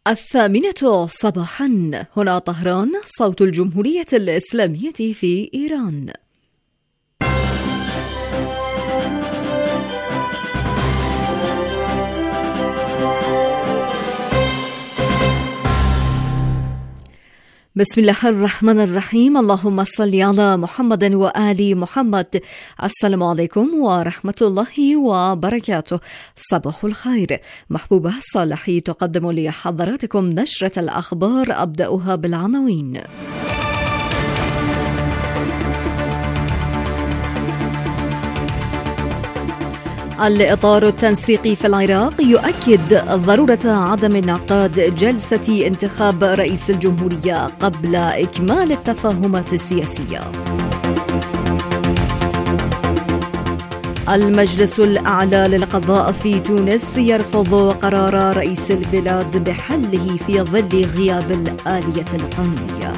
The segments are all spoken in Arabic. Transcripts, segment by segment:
الثامنة صباحا، هنا طهران، صوت الجمهورية الإسلامية في إيران. بسم الله الرحمن الرحيم. اللهم صل على محمد وآل محمد. السلام عليكم ورحمة الله وبركاته. صباح الخير. محبوبة صالحي تقدم لحضراتكم نشرة الأخبار، أبدأها بالعناوين. الإطار التنسيقي في العراق يؤكد ضرورة عدم انعقاد جلسة انتخاب رئيس الجمهورية قبل إكمال التفاهمات السياسية. المجلس الأعلى للقضاء في تونس يرفض قرار رئيس البلاد بحله في ظل غياب الآلية القانونية.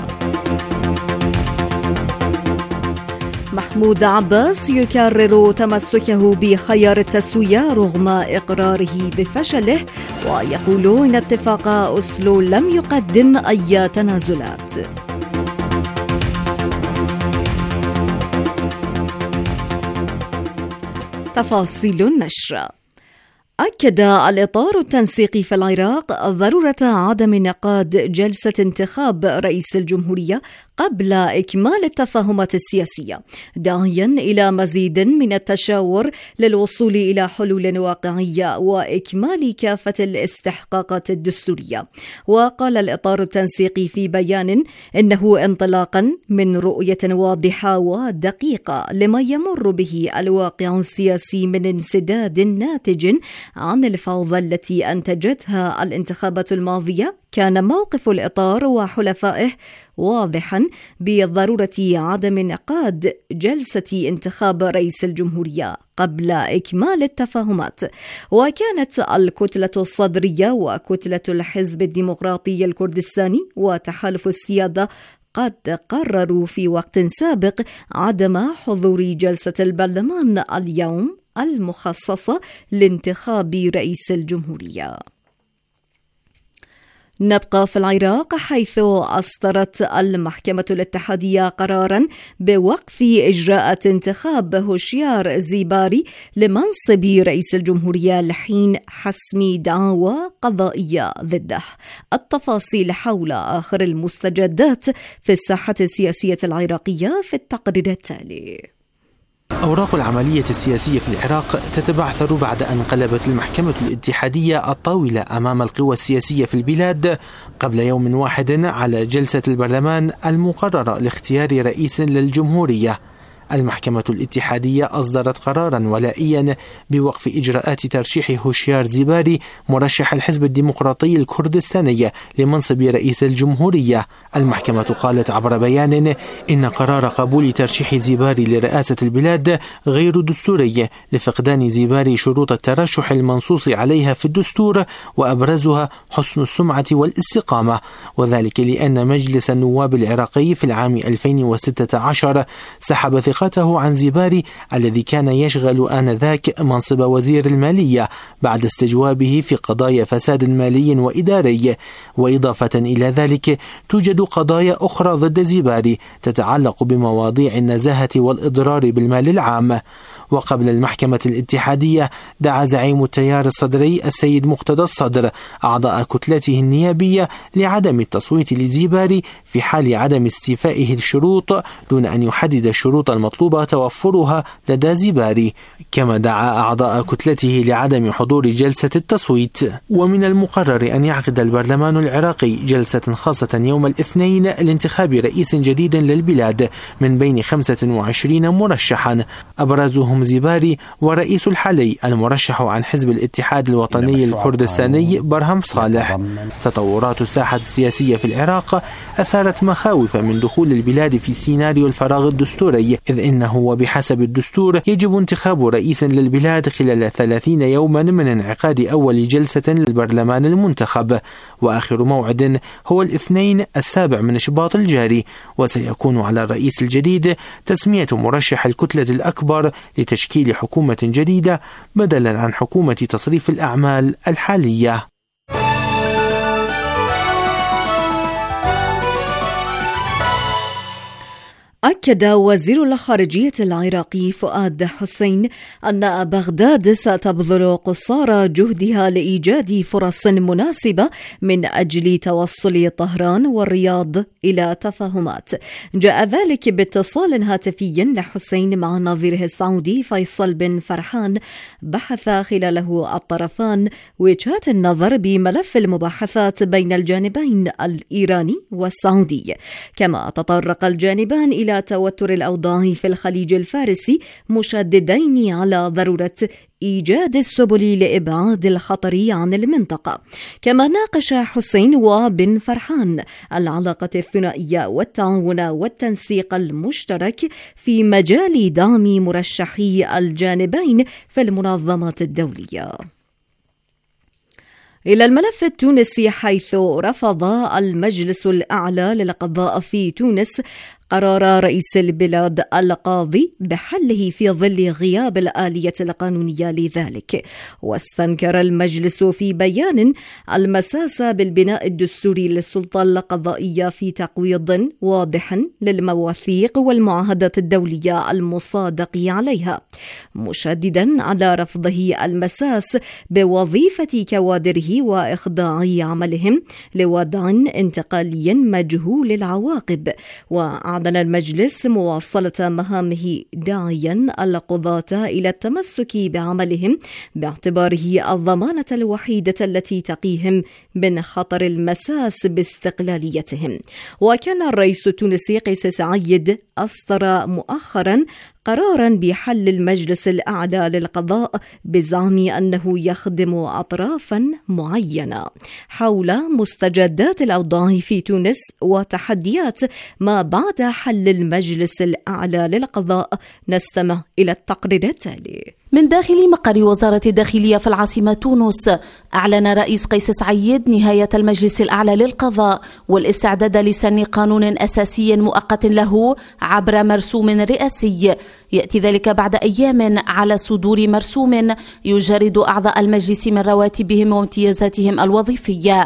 محمود عباس يكرر تمسكه بخيار التسوية رغم إقراره بفشله، ويقول إن اتفاق أوسلو لم يقدم أي تنازلات. تفاصيل النشر. أكد الإطار التنسيقي في العراق ضرورة عدم انعقاد جلسة انتخاب رئيس الجمهورية قبل إكمال التفاهمات السياسية، داعيا إلى مزيد من التشاور للوصول إلى حلول واقعية وإكمال كافة الاستحقاقات الدستورية. وقال الإطار التنسيقي في بيان إنه انطلاقا من رؤية واضحة ودقيقة لما يمر به الواقع السياسي من انسداد ناتج عن الفوضى التي أنتجتها الانتخابات الماضية، كان موقف الإطار وحلفائه واضحا بضرورة عدم انعقاد جلسة انتخاب رئيس الجمهورية قبل إكمال التفاهمات. وكانت الكتلة الصدرية وكتلة الحزب الديمقراطي الكردستاني وتحالف السيادة قد قرروا في وقت سابق عدم حضور جلسة البرلمان اليوم المخصصة لانتخاب رئيس الجمهورية. نبقى في العراق، حيث أصدرت المحكمة الاتحادية قراراً بوقف إجراءات انتخاب هوشيار زيباري لمنصب رئيس الجمهورية لحين حسم دعوى قضائية ضده. التفاصيل حول آخر المستجدات في الساحة السياسية العراقية في التقرير التالي. أوراق العملية السياسية في العراق تتبعثر بعد أن قلبت المحكمة الاتحادية الطاولة أمام القوى السياسية في البلاد قبل يوم واحد على جلسة البرلمان المقررة لاختيار رئيس للجمهورية. المحكمة الاتحادية أصدرت قرارا ولائيا بوقف إجراءات ترشيح هوشيار زيباري مرشح الحزب الديمقراطي الكردستاني لمنصب رئيس الجمهورية. المحكمة قالت عبر بيان إن قرار قبول ترشيح زيباري لرئاسة البلاد غير دستوري لفقدان زيباري شروط الترشح المنصوص عليها في الدستور، وأبرزها حسن السمعة والاستقامة، وذلك لأن مجلس النواب العراقي في العام 2016 سحب ثقته عن زيباري الذي كان يشغل آنذاك منصب وزير المالية بعد استجوابه في قضايا فساد مالي وإداري. وإضافة إلى ذلك توجد قضايا أخرى ضد زيباري تتعلق بمواضيع النزاهة والإضرار بالمال العام. وقبل المحكمة الاتحادية دعا زعيم التيار الصدري السيد مقتدى الصدر أعضاء كتلته النيابية لعدم التصويت لزيباري في حال عدم استيفائه الشروط، دون أن يحدد الشروط المطلوبة توفرها لدى زيباري. كما دعا أعضاء كتلته لعدم حضور جلسة التصويت. ومن المقرر أن يعقد البرلمان العراقي جلسة خاصة يوم الاثنين لانتخاب رئيس جديد للبلاد من بين 25 مرشحا، أبرزهم زيباري ورئيس الحالي المرشح عن حزب الاتحاد الوطني الكردستاني برهم صالح. تطورات الساحة السياسية في العراق أثارت مخاوف من دخول البلاد في سيناريو الفراغ الدستوري، إذ إنه وبحسب الدستور يجب انتخاب رئيس للبلاد خلال 30 يوما من انعقاد أول جلسة للبرلمان المنتخب، وآخر موعد هو الاثنين 7 من شباط الجاري. وسيكون على الرئيس الجديد تسمية مرشح الكتلة الأكبر لتشكيل حكومة جديدة بدلا عن حكومة تصريف الأعمال الحالية. أكد وزير الخارجية العراقي فؤاد حسين أن بغداد ستبذل قصارى جهدها لإيجاد فرص مناسبة من أجل توصل طهران والرياض إلى تفاهمات. جاء ذلك باتصال هاتفي لحسين مع نظيره السعودي فيصل بن فرحان بحث خلاله الطرفان وجهات النظر بملف المباحثات بين الجانبين الإيراني والسعودي. كما تطرق الجانبان إلى توتر الأوضاع في الخليج الفارسي مشددين على ضرورة إيجاد السبل لإبعاد الخطر عن المنطقة. كما ناقش حسين وبن فرحان العلاقة الثنائية والتعاون والتنسيق المشترك في مجال دعم مرشحي الجانبين في المنظمات الدولية. إلى الملف التونسي، حيث رفض المجلس الأعلى للقضاء في تونس قرار رئيس البلاد القاضي بحله في ظل غياب الآلية القانونية لذلك. واستنكر المجلس في بيان المساس بالبناء الدستوري للسلطة القضائية في تقويض واضح للمواثيق والمعاهدات الدولية المصادق عليها، مشددا على رفضه المساس بوظيفة كوادره وإخضاع عملهم لوضع انتقالي مجهول العواقب. وأعلن المجلس مواصلة مهامه داعيا القضاة إلى التمسك بعملهم باعتباره الضمانة الوحيدة التي تقيهم من خطر المساس باستقلاليتهم. وكان الرئيس التونسي قيس سعيد أصدر مؤخرا قرارا بحل المجلس الأعلى للقضاء بزعم أنه يخدم أطرافا معينة. حول مستجدات الأوضاع في تونس وتحديات ما بعد حل المجلس الأعلى للقضاء، نستمع إلى التقرير التالي. من داخل مقر وزارة الداخلية في العاصمة تونس، أعلن رئيس قيس سعيد نهاية المجلس الأعلى للقضاء والاستعداد لسن قانون أساسي مؤقت له عبر مرسوم رئاسي. يأتي ذلك بعد أيام على صدور مرسوم يجرد أعضاء المجلس من رواتبهم وامتيازاتهم الوظيفية.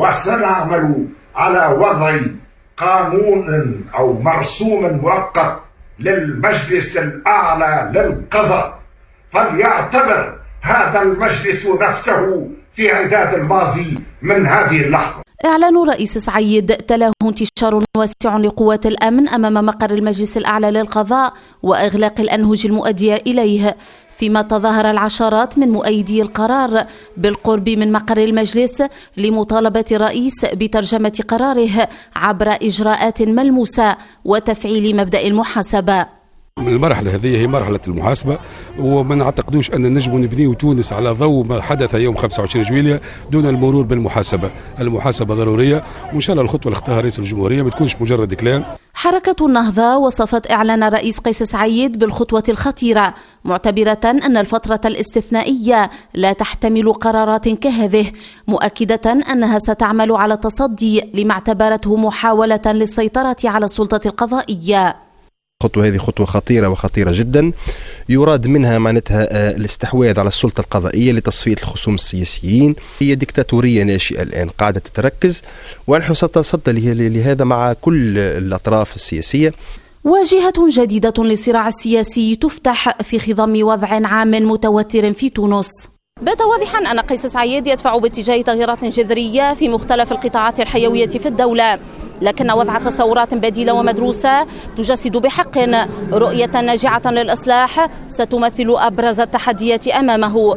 وسنعمل على وضع قانون أو مرسوم مؤقت للمجلس الأعلى للقضاء، فليعتبر هذا المجلس نفسه في عداد الماضي من هذه اللحظة. إعلان رئيس سعيد تلاه انتشار واسع لقوات الأمن أمام مقر المجلس الأعلى للقضاء وإغلاق الأنهج المؤدية إليه، فيما تظاهر العشرات من مؤيدي القرار بالقرب من مقر المجلس لمطالبة الرئيس بترجمة قراره عبر إجراءات ملموسة وتفعيل مبدأ المحاسبة. المرحلة هذه هي مرحلة المحاسبة، وما نعتقدوش أن نجم نبنيو تونس على ضوء ما حدث يوم 25 جويلية دون المرور بالمحاسبة. المحاسبة ضرورية، وإن شاء الله الخطوة اللي اختارها رئيس الجمهورية ما تكونش مجرد كلام. حركة النهضة وصفت إعلان رئيس قيس سعيد بالخطوة الخطيرة، معتبرة أن الفترة الاستثنائية لا تحتمل قرارات كهذه، مؤكدة أنها ستعمل على التصدي لما اعتبرته محاولة للسيطرة على السلطة القضائية. الخطوة هذه خطوة خطيرة وخطيرة جدا، يراد منها معناتها الاستحواذ على السلطة القضائية لتصفية الخصوم السياسيين. هي ديكتاتورية ناشئة الآن قاعدة تتركز، ونحن سنتصدى لهذا مع كل الأطراف السياسية. واجهة جديدة للصراع السياسي تفتح في خضم وضع عام متوتر في تونس. بات واضحا أن قيس سعيد يدفع باتجاه تغييرات جذرية في مختلف القطاعات الحيوية في الدولة، لكن وضع تصورات بديلة ومدروسة تجسد بحق رؤية ناجعة للإصلاح ستمثل أبرز التحديات أمامه.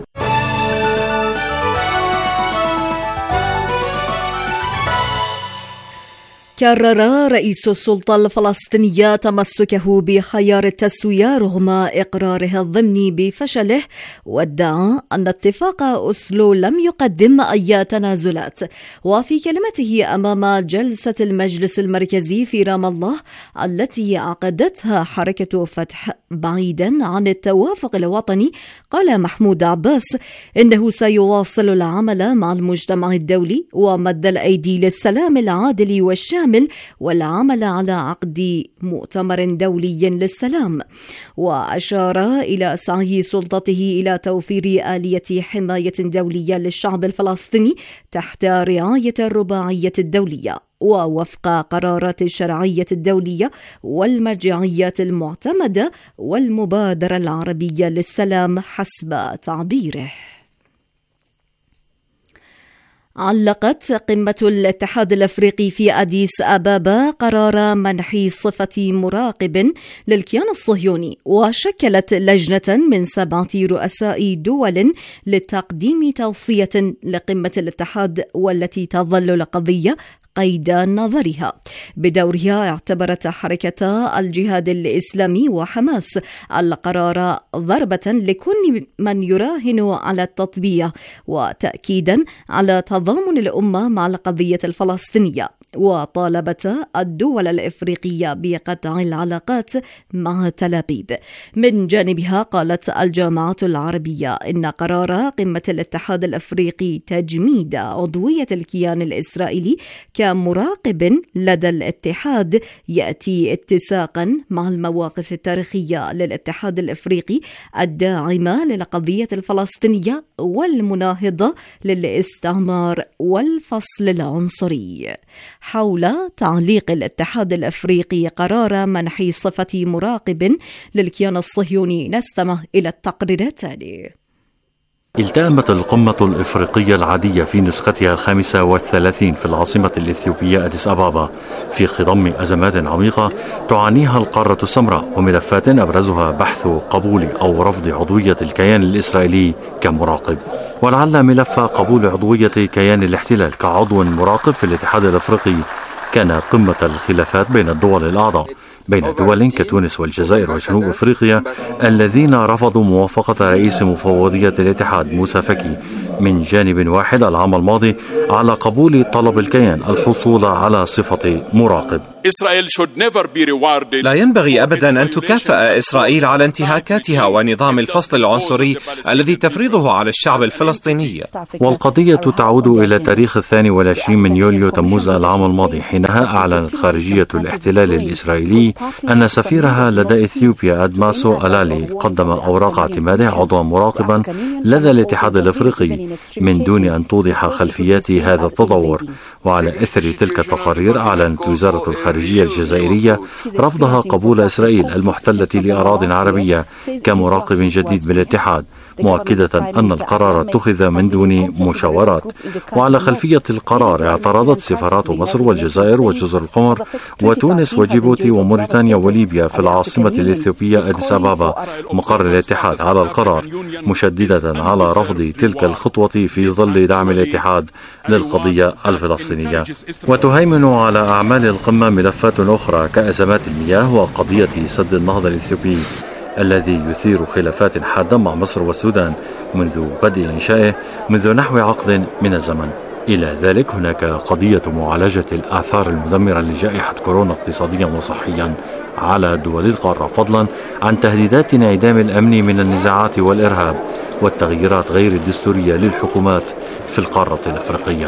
كرر رئيس السلطة الفلسطينية تمسكه بخيار التسوية رغم إقراره الضمني بفشله، وادعى أن اتفاق أوسلو لم يقدم أي تنازلات. وفي كلمته أمام جلسة المجلس المركزي في رام الله التي عقدتها حركة فتح بعيدا عن التوافق الوطني، قال محمود عباس إنه سيواصل العمل مع المجتمع الدولي ومد الأيدي للسلام العادل والشامل بالكامل والعمل على عقد مؤتمر دولي للسلام. وأشار إلى سعي سلطته إلى توفير آلية حماية دولية للشعب الفلسطيني تحت رعاية الرباعية الدولية ووفق قرارات الشرعية الدولية والمرجعيات المعتمدة والمبادرة العربية للسلام حسب تعبيره. علقت قمة الاتحاد الأفريقي في أديس أبابا قرار منح صفة مراقب للكيان الصهيوني، وشكلت لجنة من 7 رؤساء دول لتقديم توصية لقمة الاتحاد، والتي تظل القضية قيد نظرها. بدورها اعتبرت حركة الجهاد الإسلامي وحماس القرار ضربة لكل من يراهن على التطبيع، وتأكيدا على تضامن الأمة مع القضية الفلسطينية. وطالبت الدول الإفريقية بقطع العلاقات مع تل أبيب. من جانبها قالت الجامعة العربية إن قرار قمة الاتحاد الأفريقي تجميد عضوية الكيان الإسرائيلي كمراقب لدى الاتحاد يأتي اتساقا مع المواقف التاريخية للاتحاد الأفريقي الداعمة للقضية الفلسطينية والمناهضة للاستعمار والفصل العنصري. حول تعليق الاتحاد الأفريقي قرار منح صفة مراقب للكيان الصهيوني نستمع إلى التقرير التالي. التأمت القمة الإفريقية العادية في نسختها 35 في العاصمة الإثيوبية أديس أبابا في خضم أزمات عميقة تعانيها القارة السمراء، وملفات أبرزها بحث قبول أو رفض عضوية الكيان الإسرائيلي كمراقب. ولعل ملف قبول عضوية كيان الاحتلال كعضو مراقب في الاتحاد الأفريقي كان قمة الخلافات بين الدول الأعضاء، بين دول كتونس والجزائر وجنوب أفريقيا الذين رفضوا موافقة رئيس مفوضية الاتحاد موسى فكي من جانب واحد العام الماضي على قبول طلب الكيان الحصول على صفة مراقب. لا ينبغي أبدا أن تكافئ إسرائيل على انتهاكاتها ونظام الفصل العنصري الذي تفرضه على الشعب الفلسطيني. والقضية تعود إلى تاريخ 22 من يوليو تموز العام الماضي، حينها أعلنت خارجية الاحتلال الإسرائيلي أن سفيرها لدى إثيوبيا أدماسو ألالي قدم أوراق اعتماده عضوا مراقبا لدى الاتحاد الأفريقي من دون أن توضح خلفيات هذا التطور. وعلى إثر تلك التقارير أعلنت وزارة الخارجية الجزائرية رفضها قبول إسرائيل المحتلة لأراضٍ عربية كمراقب جديد بالاتحاد، مؤكدة أن القرار اتخذ من دون مشاورات. وعلى خلفية القرار اعترضت سفارات مصر والجزائر وجزر القمر وتونس وجيبوتي وموريتانيا وليبيا في العاصمة الإثيوبية أديس أبابا مقر الاتحاد على القرار، مشددة على رفض تلك الخطوة في ظل دعم الاتحاد للقضية الفلسطينية. وتهيمن على أعمال القمة ملفات أخرى كأزمات المياه وقضية سد النهضة الإثيوبي الذي يثير خلافات حادة مع مصر والسودان منذ بدء إنشائه منذ نحو عقد من الزمن. إلى ذلك هناك قضية معالجة الآثار المدمرة لجائحة كورونا اقتصاديا وصحيا على دول القارة، فضلا عن تهديدات انعدام الأمن من النزاعات والإرهاب والتغييرات غير الدستورية للحكومات في القارة الأفريقية.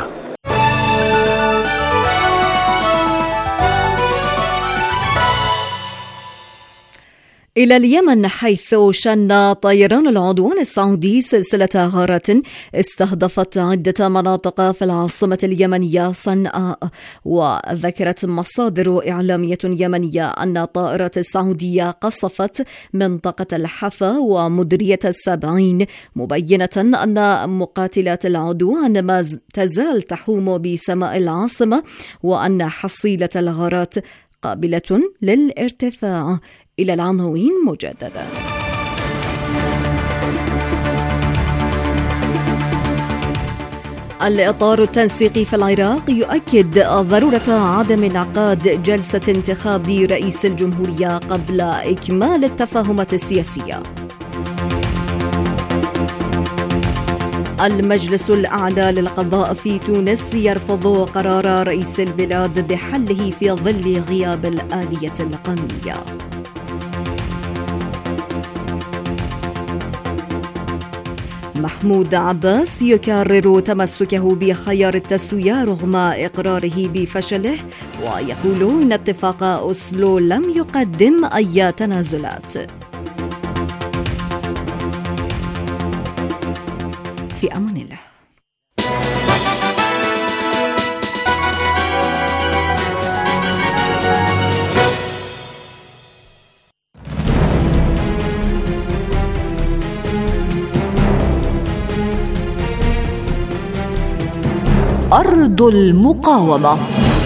إلى اليمن، حيث شن طيران العدوان السعودي سلسلة غارات استهدفت عدة مناطق في العاصمة اليمنية صنعاء. وذكرت مصادر إعلامية يمنية أن الطائرات السعودية قصفت منطقة الحفا ومديرية السبعين، مبينة أن مقاتلات العدوان ما تزال تحوم بسماء العاصمة، وأن حصيلة الغارات قابلة للارتفاع. إلى العناوين مجددا. الإطار التنسيقي في العراق يؤكد ضرورة عدم انعقاد جلسة انتخاب رئيس الجمهورية قبل إكمال التفاهمات السياسية. المجلس الأعلى للقضاء في تونس يرفض قرار رئيس البلاد بحله في ظل غياب الآلية القانونية. محمود عباس يكرر تمسكه بخيار التسوية رغم إقراره بفشله، ويقول إن اتفاق أوسلو لم يقدم أي تنازلات. في أمان الله. أرض المقاومة.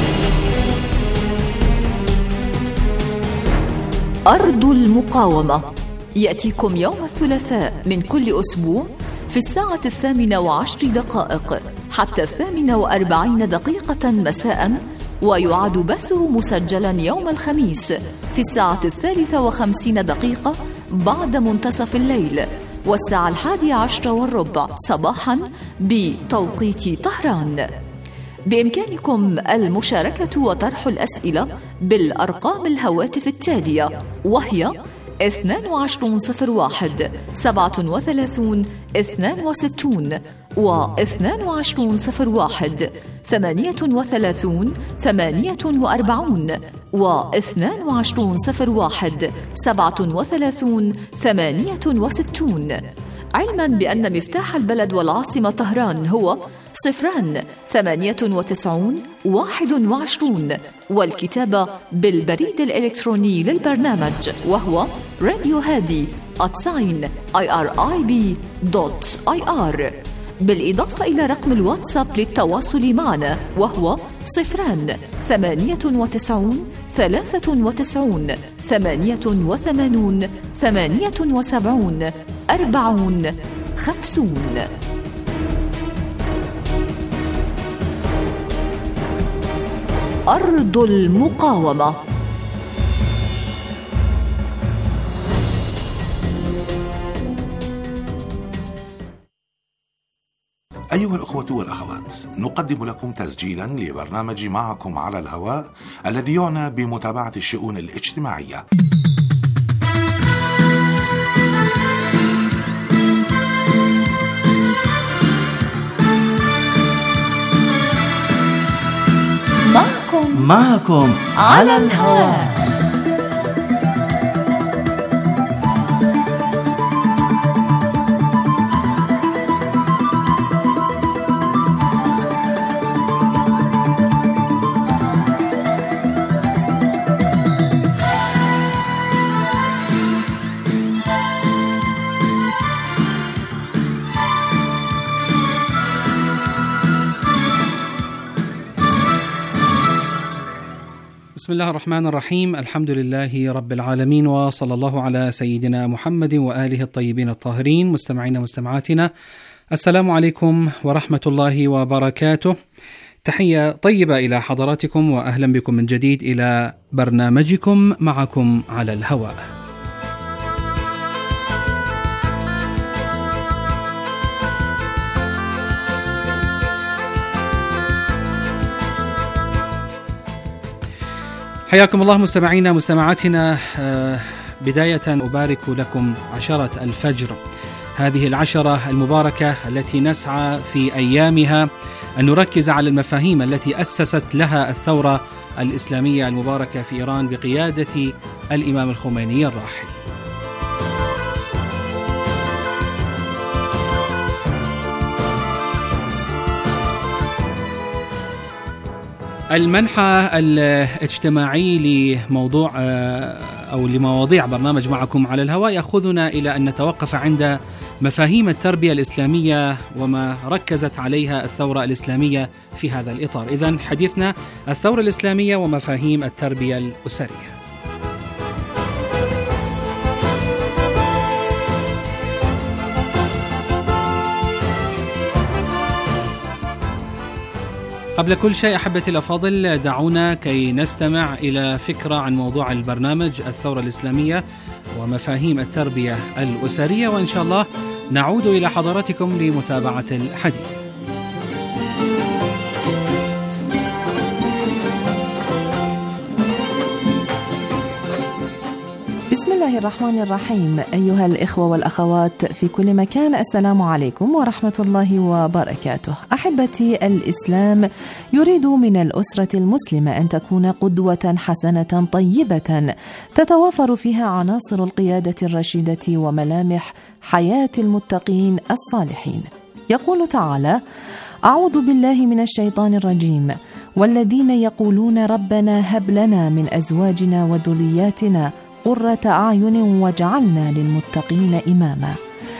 أرض المقاومة يأتيكم يوم الثلاثاء من كل أسبوع في الساعة 18:10 حتى 48 مساء، ويعاد بثه مسجلا يوم الخميس في الساعة 53 بعد منتصف الليل والساعة 11:15 صباحا بتوقيت طهران. بإمكانكم المشاركة وطرح الأسئلة بالأرقام الهواتف التالية، وهي 2201 37 62 و 2201 38 48 و 2201 37 68، علما بأن مفتاح البلد والعاصمة طهران هو 098 21، والكتابة بالبريد الإلكتروني للبرنامج وهو radiohadi@irib.ir، بالإضافة إلى رقم الواتساب للتواصل معنا وهو 098 93 88 78 40 50. أرض المقاومة. أيها الأخوة والأخوات، نقدم لكم تسجيلا لبرنامج معكم على الهواء الذي يعنى بمتابعة الشؤون الاجتماعية. معكم على الهواء. بسم الله الرحمن الرحيم. الحمد لله رب العالمين، وصلى الله على سيدنا محمد وآله الطيبين الطاهرين. مستمعينا مستمعاتنا، السلام عليكم ورحمة الله وبركاته. تحية طيبة إلى حضراتكم، وأهلا بكم من جديد إلى برنامجكم معكم على الهواء. حياكم الله مستمعينا مستمعاتنا. بداية أبارك لكم 10 الفجر، هذه العشرة المباركة التي نسعى في أيامها أن نركز على المفاهيم التي أسست لها الثورة الإسلامية المباركة في إيران بقيادة الإمام الخميني الراحل. المنحى الاجتماعي لموضوع أو لمواضيع برنامج معكم على الهواء يأخذنا إلى أن نتوقف عند مفاهيم التربية الإسلامية وما ركزت عليها الثورة الإسلامية في هذا الإطار. إذن حديثنا الثورة الإسلامية ومفاهيم التربية الأسرية. قبل كل شيء أحبتي الأفاضل، دعونا كي نستمع إلى فكرة عن موضوع البرنامج الثورة الإسلامية ومفاهيم التربية الأسرية، وإن شاء الله نعود إلى حضراتكم لمتابعة الحديث. بسم الله الله الرحمن الرحيم. أيها الإخوة والأخوات في كل مكان، السلام عليكم ورحمة الله وبركاته. أحبتي، الإسلام يريد من الأسرة المسلمة أن تكون قدوة حسنة طيبة تتوافر فيها عناصر القيادة الرشيدة وملامح حياة المتقين الصالحين. يقول تعالى: أعوذ بالله من الشيطان الرجيم: والذين يقولون ربنا هب لنا من أزواجنا وذرياتنا قرة أعين واجعلنا للمتقين إماما.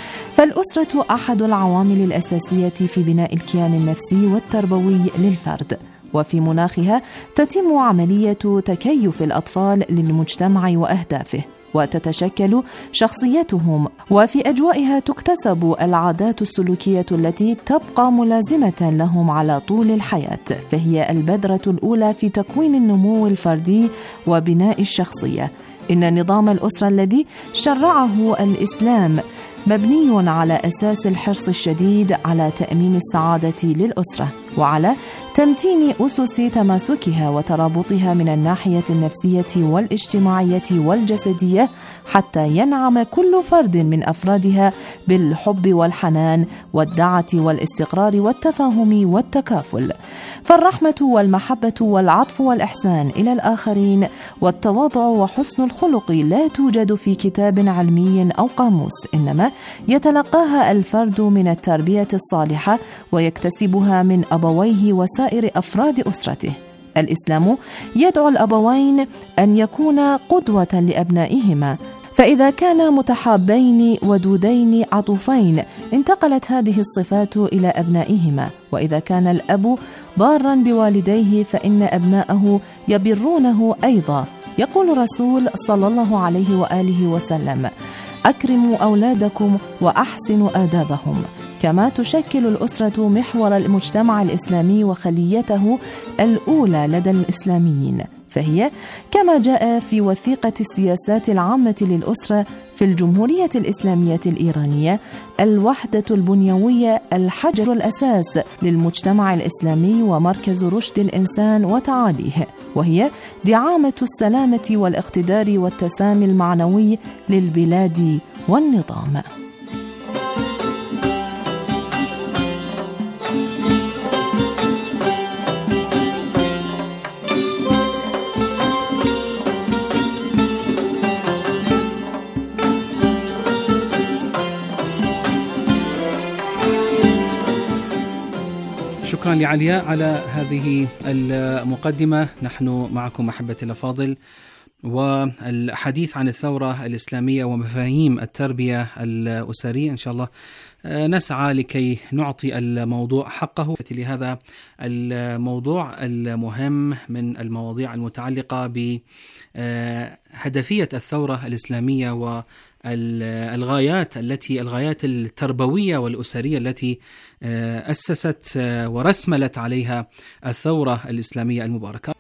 فالأسرة أحد العوامل الأساسية في بناء الكيان النفسي والتربوي للفرد، وفي مناخها تتم عملية تكيف الأطفال للمجتمع وأهدافه، وتتشكل شخصيتهم، وفي أجوائها تكتسب العادات السلوكية التي تبقى ملازمة لهم على طول الحياة، فهي البذرة الأولى في تكوين النمو الفردي وبناء الشخصية. إن نظام الأسرة الذي شرعه الإسلام مبني على أساس الحرص الشديد على تأمين السعادة للأسرة، وعلى تمتين أسس تماسكها وترابطها من الناحية النفسية والاجتماعية والجسدية، حتى ينعم كل فرد من أفرادها بالحب والحنان والدعة والاستقرار والتفاهم والتكافل. فالرحمة والمحبة والعطف والإحسان إلى الآخرين والتواضع وحسن الخلق لا توجد في كتاب علمي أو قاموس، إنما يتلقاها الفرد من التربية الصالحة ويكتسبها من أبويه وسائر أفراد أسرته. الإسلام يدعو الأبوين أن يكونا قدوة لأبنائهما، فإذا كانا متحابين ودودين عطوفين انتقلت هذه الصفات إلى أبنائهما، وإذا كان الأب بارا بوالديه فإن أبناءه يبرونه أيضا. يقول رسول صلى الله عليه وآله وسلم: أكرموا أولادكم وأحسنوا آدابهم. كما تشكل الأسرة محور المجتمع الإسلامي وخليته الأولى لدى الإسلاميين، فهي كما جاء في وثيقة السياسات العامة للأسرة في الجمهورية الإسلامية الإيرانية الوحدة البنيوية، الحجر الأساس للمجتمع الإسلامي ومركز رشد الإنسان وتعاليه، وهي دعامة السلامة والاقتدار والتسامي المعنوي للبلاد والنظام. شكرا لعلياء على هذه المقدمة. نحن معكم أحبتي الأفاضل، والحديث عن الثورة الإسلامية ومفاهيم التربية الأسرية. إن شاء الله نسعى لكي نعطي الموضوع حقه لهذا الموضوع المهم من المواضيع المتعلقة بهدفية الثورة الإسلامية والغايات التربوية والأسرية التي أسست ورسملت عليها الثورة الإسلامية المباركة.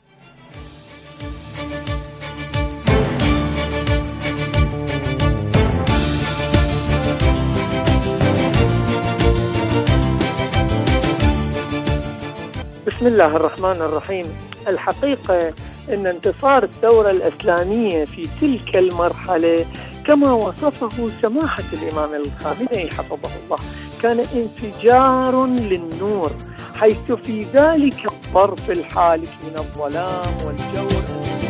بسم الله الرحمن الرحيم. الحقيقة أن انتصار الثورة الإسلامية في تلك المرحلة كما وصفه سماحة الإمام الخامنئي حفظه الله كان انفجار للنور، حيث في ذلك الطرف الحالك من الظلام والجور.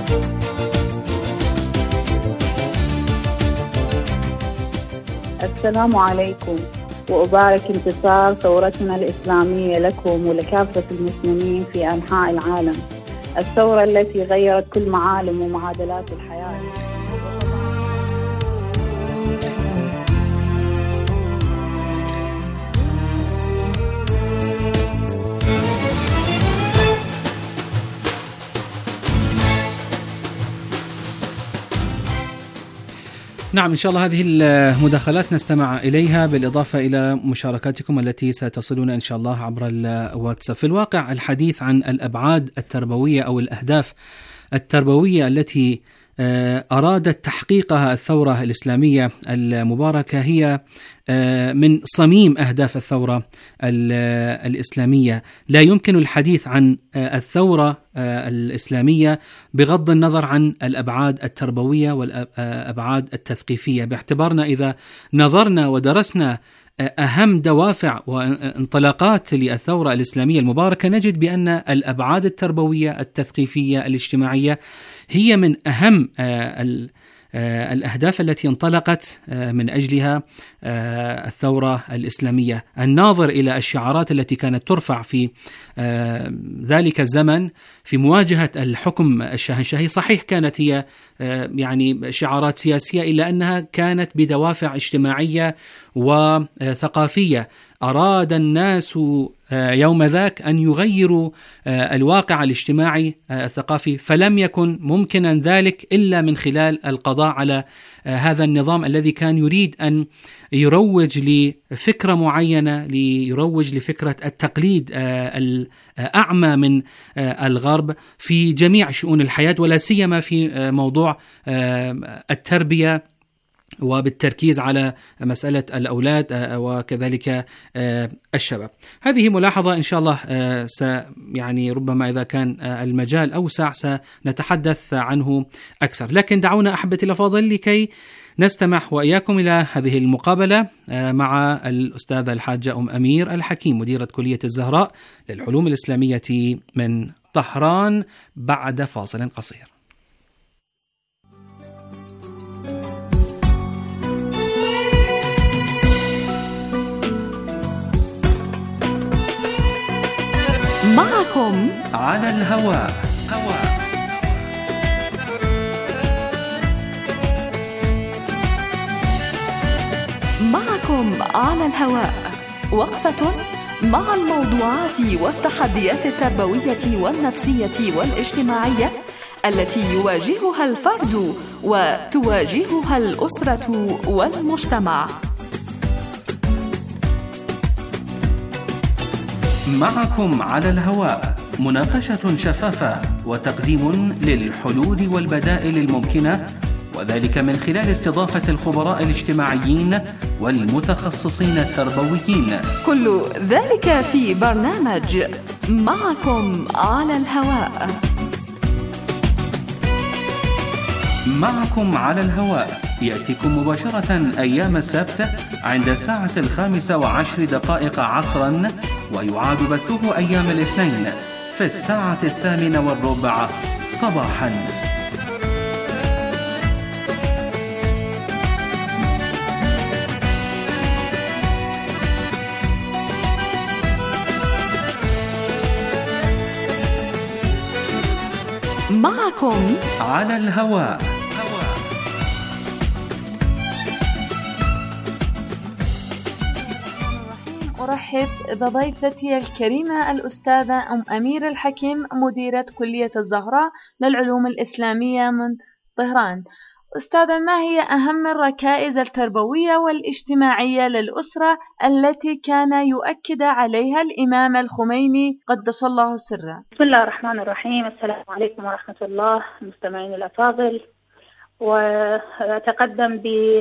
السلام عليكم، وأبارك انتصار ثورتنا الإسلامية لكم ولكافة المسلمين في أنحاء العالم، الثورة التي غيرت كل معالم ومعادلات الحياة. نعم، إن شاء الله هذه المداخلات نستمع إليها بالإضافة إلى مشاركاتكم التي ستصلون إن شاء الله عبر الواتساب. في الواقع الحديث عن الأبعاد التربوية أو الأهداف التربوية التي أرادت تحقيقها الثورة الإسلامية المباركة هي من صميم أهداف الثورة الإسلامية. لا يمكن الحديث عن الثورة الإسلامية بغض النظر عن الأبعاد التربوية والأبعاد التثقيفية، باعتبارنا إذا نظرنا ودرسنا أهم دوافع وانطلاقات للثورة الإسلامية المباركة نجد بأن الأبعاد التربوية التثقيفية الاجتماعية هي من أهم الأهداف التي انطلقت من أجلها الثورة الإسلامية. الناظر إلى الشعارات التي كانت ترفع في ذلك الزمن في مواجهة الحكم الشاهنشاهي، صحيح كانت هي يعني شعارات سياسية، إلا أنها كانت بدوافع اجتماعية وثقافية. أراد الناس يوم ذاك أن يغيروا الواقع الاجتماعي الثقافي، فلم يكن ممكنا ذلك إلا من خلال القضاء على هذا النظام الذي كان يريد أن يروج لفكرة معينة، ليروج لفكرة التقليد الأعمى من الغرب في جميع شؤون الحياة، ولا سيما في موضوع التربية وبالتركيز على مسألة الأولاد وكذلك الشباب. هذه ملاحظة إن شاء الله يعني ربما إذا كان المجال أوسع سنتحدث عنه أكثر، لكن دعونا أحبتي الأفاضل لكي نستمع وإياكم إلى هذه المقابلة مع الأستاذة الحاجة أمير الحكيم مديرة كلية الزهراء للعلوم الإسلامية من طهران بعد فاصل قصير. معكم على الهواء. معكم على الهواء، وقفة مع الموضوعات والتحديات التربوية والنفسية والاجتماعية التي يواجهها الفرد وتواجهها الأسرة والمجتمع. معكم على الهواء، مناقشة شفافة وتقديم للحلول والبدائل الممكنة، وذلك من خلال استضافة الخبراء الاجتماعيين والمتخصصين التربويين. كل ذلك في برنامج معكم على الهواء. معكم على الهواء يأتيكم مباشرة أيام السبت عند ساعة 5:10 عصرا، ويعاد بثه أيام الاثنين في 8:08 صباحا. معكم على الهواء. أرحب بضيفتي الكريمة الأستاذة أمير الحكيم مديرة كلية الزهراء للعلوم الإسلامية من طهران. أستاذة، ما هي أهم الركائز التربوية والاجتماعية للأسرة التي كان يؤكد عليها الإمام الخميني قدس الله سره؟ بسم الله الرحمن الرحيم. السلام عليكم ورحمة الله المستمعين الأفاضل، وأتقدم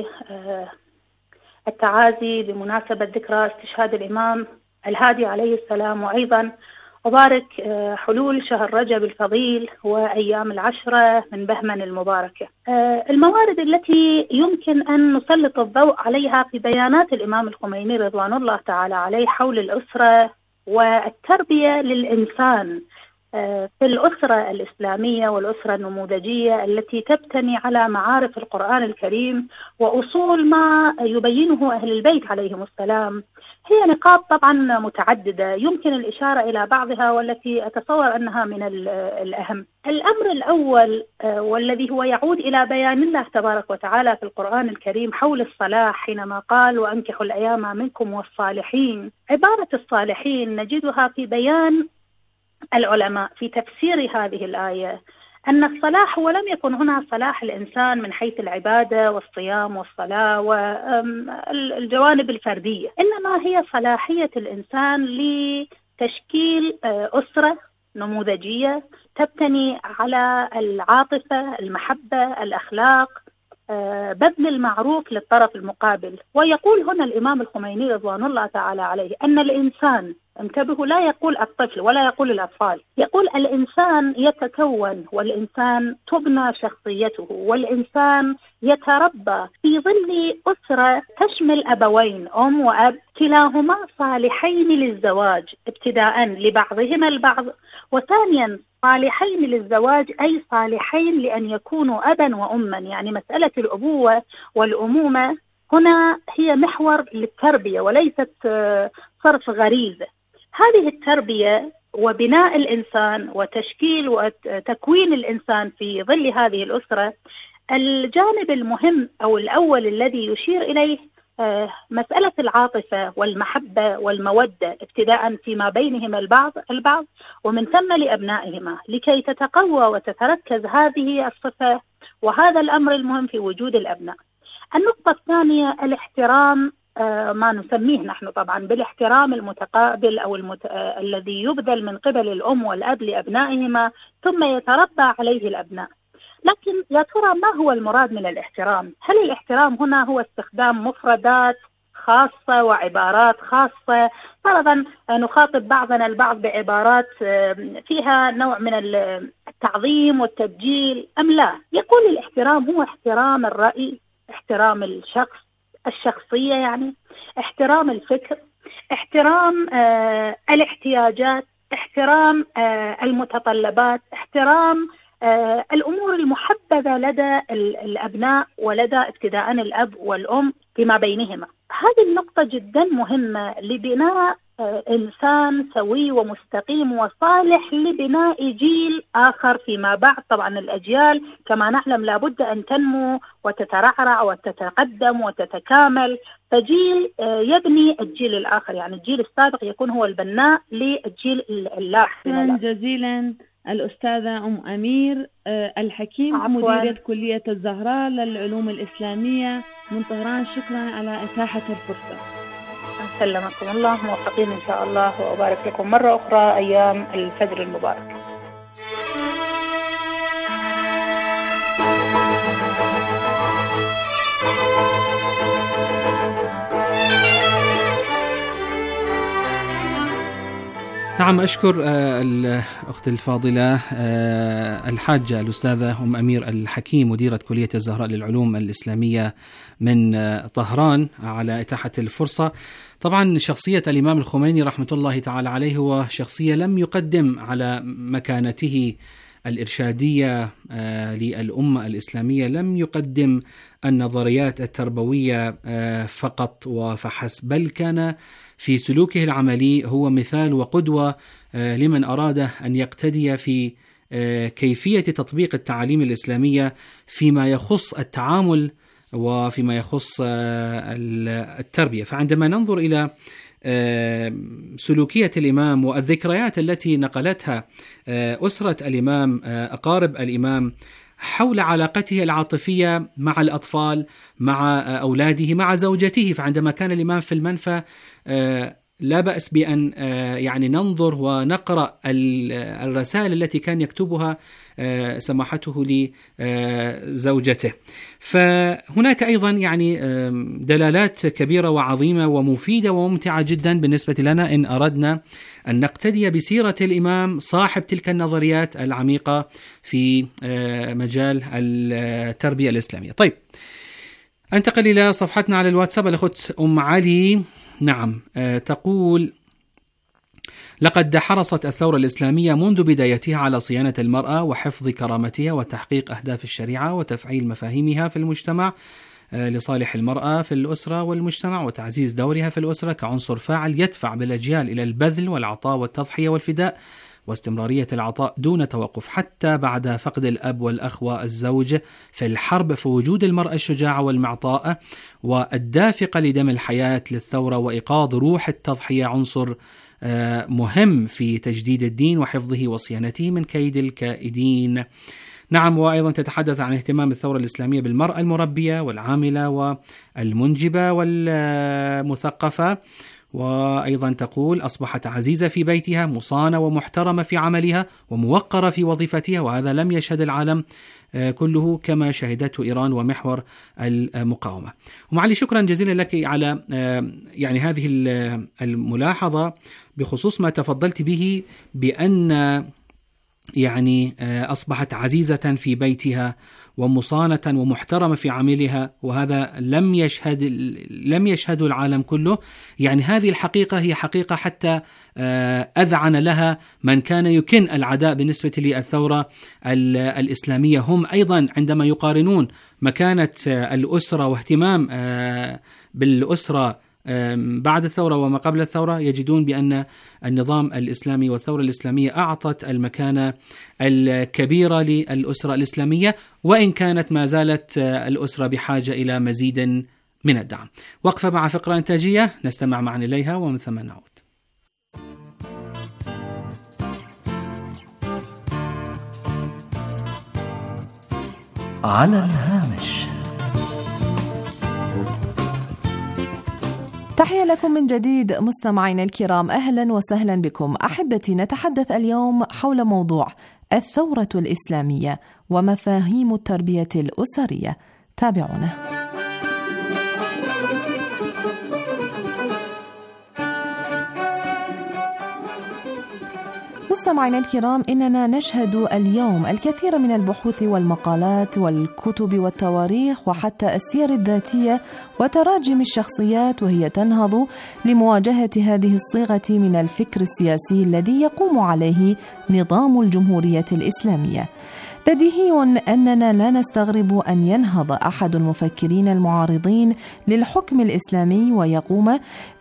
بالتعازي بمناسبة ذكرى استشهاد الإمام الهادي عليه السلام، وأيضا أبارك حلول شهر رجب الفضيل وأيام العشرة من بهمن المباركة. الموارد التي يمكن أن نسلط الضوء عليها في بيانات الإمام الخميني رضوان الله تعالى عليه حول الأسرة والتربية للإنسان في الأسرة الإسلامية والأسرة النموذجية التي تبتني على معارف القرآن الكريم وأصول ما يبينه أهل البيت عليهم السلام، هي نقاط طبعا متعددة يمكن الإشارة إلى بعضها والتي أتصور أنها من الأهم. الأمر الأول والذي هو يعود إلى بيان الله تبارك وتعالى في القرآن الكريم حول الصلاح، حينما قال وأنكحوا الأيام منكم والصالحين. عبارة الصالحين نجدها في بيان العلماء في تفسير هذه الآية أن الصلاح هو لم يكن هنا صلاح الإنسان من حيث العبادة والصيام والصلاة والجوانب الفردية، إنما هي صلاحية الإنسان لتشكيل أسرة نموذجية تبتني على العاطفة، المحبة، الأخلاق، بذل المعروف للطرف المقابل. ويقول هنا الإمام الخميني رضوان الله تعالى عليه أن الإنسان، انتبهوا، لا يقول الطفل ولا يقول الأطفال، يقول الإنسان يتكون، والإنسان تبنى شخصيته، والإنسان يتربى في ظل أسرة تشمل أبوين، أم وأب، كلاهما صالحين للزواج ابتداء لبعضهما البعض، وثانيا صالحين للزواج أي صالحين لأن يكونوا أبا وأما. يعني مسألة الأبوة والأمومة هنا هي محور للتربية وليست صرف غريزة. هذه التربية وبناء الإنسان وتشكيل وتكوين الإنسان في ظل هذه الأسرة، الجانب المهم أو الأول الذي يشير إليه مسألة العاطفة والمحبة والمودة ابتداء فيما بينهما البعض ومن ثم لأبنائهما، لكي تتقوى وتتركز هذه الصفة وهذا الأمر المهم في وجود الأبناء. النقطة الثانية الاحترام، ما نسميه نحن طبعا بالاحترام المتقابل أو الذي يبذل من قبل الأم والأب لأبنائهما ثم يتربى عليه الأبناء. لكن يا ترى ما هو المراد من الاحترام؟ هل الاحترام هنا هو استخدام مفردات خاصة وعبارات خاصة؟ فرضا نخاطب بعضنا البعض بعبارات فيها نوع من التعظيم والتبجيل أم لا؟ يقول الاحترام هو احترام الرأي، احترام الشخصية، يعني احترام الفكر، احترام الاحتياجات، احترام المتطلبات، احترام الأمور المحبذة لدى الأبناء ولدى ابتداء الأب والأم فيما بينهما. هذه النقطة جدا مهمة لبناء إنسان سوي ومستقيم وصالح لبناء جيل آخر فيما بعد. طبعا الأجيال كما نعلم لابد أن تنمو وتترعرع وتتقدم وتتكامل، فجيل يبني الجيل الآخر، يعني الجيل السابق يكون هو البناء للجيل اللاحق. شكرا جزيلا الأستاذة أم أمير الحكيم، مديرة كلية الزهراء للعلوم الإسلامية من طهران. شكرا على إتاحة الفرصة. سلمكم الله، موفقين إن شاء الله، وأبارك لكم مرة أخرى أيام الفجر المبارك. نعم، أشكر الأخت الفاضلة الحاجة الأستاذة أم أمير الحكيم، مديرة كلية الزهراء للعلوم الإسلامية من طهران، على إتاحة الفرصة. طبعا شخصية الإمام الخميني رحمة الله تعالى عليه هو شخصية لم يقدم على مكانته الإرشادية للأمة الإسلامية، لم يقدم النظريات التربوية فقط وفحسب، بل كان في سلوكه العملي هو مثال وقدوة لمن أراد أن يقتدي في كيفية تطبيق التعاليم الإسلامية فيما يخص التعامل وفيما يخص التربية. فعندما ننظر إلى سلوكية الإمام والذكريات التي نقلتها أسرة الإمام، أقارب الإمام، حول علاقته العاطفية مع الأطفال، مع أولاده، مع زوجته، فعندما كان الإمام في المنفى لا بأس بأن يعني ننظر ونقرأ الرسائل التي كان يكتبها سماحته لزوجته. فهناك أيضا يعني دلالات كبيرة وعظيمة ومفيدة وممتعة جدا بالنسبة لنا إن أردنا أن نقتدي بسيرة الإمام صاحب تلك النظريات العميقة في مجال التربية الإسلامية. طيب، أنتقل إلى صفحتنا على الواتساب. الأخت أم علي نعم تقول: لقد حرصت الثورة الإسلامية منذ بدايتها على صيانة المرأة وحفظ كرامتها وتحقيق أهداف الشريعة وتفعيل مفاهيمها في المجتمع لصالح المرأة في الأسرة والمجتمع، وتعزيز دورها في الأسرة كعنصر فاعل يدفع بالأجيال إلى البذل والعطاء والتضحية والفداء واستمرارية العطاء دون توقف حتى بعد فقد الأب والأخ والزوج في الحرب، فوجود المرأة الشجاعة والمعطاءة والدافقة لدم الحياة للثورة وإيقاظ روح التضحية عنصر مهم في تجديد الدين وحفظه وصيانته من كيد الكائدين. نعم، وأيضا تتحدث عن اهتمام الثورة الإسلامية بالمرأة المربية والعاملة والمنجبة والمثقفة، وأيضا تقول أصبحت عزيزة في بيتها، مصانة ومحترمة في عملها، وموقرة في وظيفتها، وهذا لم يشهد العالم كله كما شهدته إيران ومحور المقاومة. ومعالي شكرا جزيلا لك على يعني هذه الملاحظة بخصوص ما تفضلت به بأن يعني أصبحت عزيزة في بيتها ومصانة ومحترمة في عملها، وهذا لم يشهد العالم كله. يعني هذه الحقيقة هي حقيقة حتى أذعن لها من كان يكن العداء بالنسبة للثورة الإسلامية. هم أيضا عندما يقارنون مكانة الأسرة واهتمام بالأسرة بعد الثورة وما قبل الثورة، يجدون بأن النظام الإسلامي والثورة الإسلامية أعطت المكانة الكبيرة للأسرة الإسلامية، وإن كانت ما زالت الأسرة بحاجة إلى مزيد من الدعم. وقفة مع فقرة إنتاجية نستمع معا إليها ومن ثم نعود. على الهامش. تحية لكم من جديد مستمعينا الكرام، أهلا وسهلا بكم. أحبتي، نتحدث اليوم حول موضوع الثورة الإسلامية ومفاهيم التربية الأسرية. تابعونا. مستمعينا الكرام، إننا نشهد اليوم الكثير من البحوث والمقالات والكتب والتواريخ وحتى السير الذاتية وتراجم الشخصيات وهي تنهض لمواجهة هذه الصيغة من الفكر السياسي الذي يقوم عليه نظام الجمهورية الإسلامية. بديهي أننا لا نستغرب أن ينهض أحد المفكرين المعارضين للحكم الإسلامي ويقوم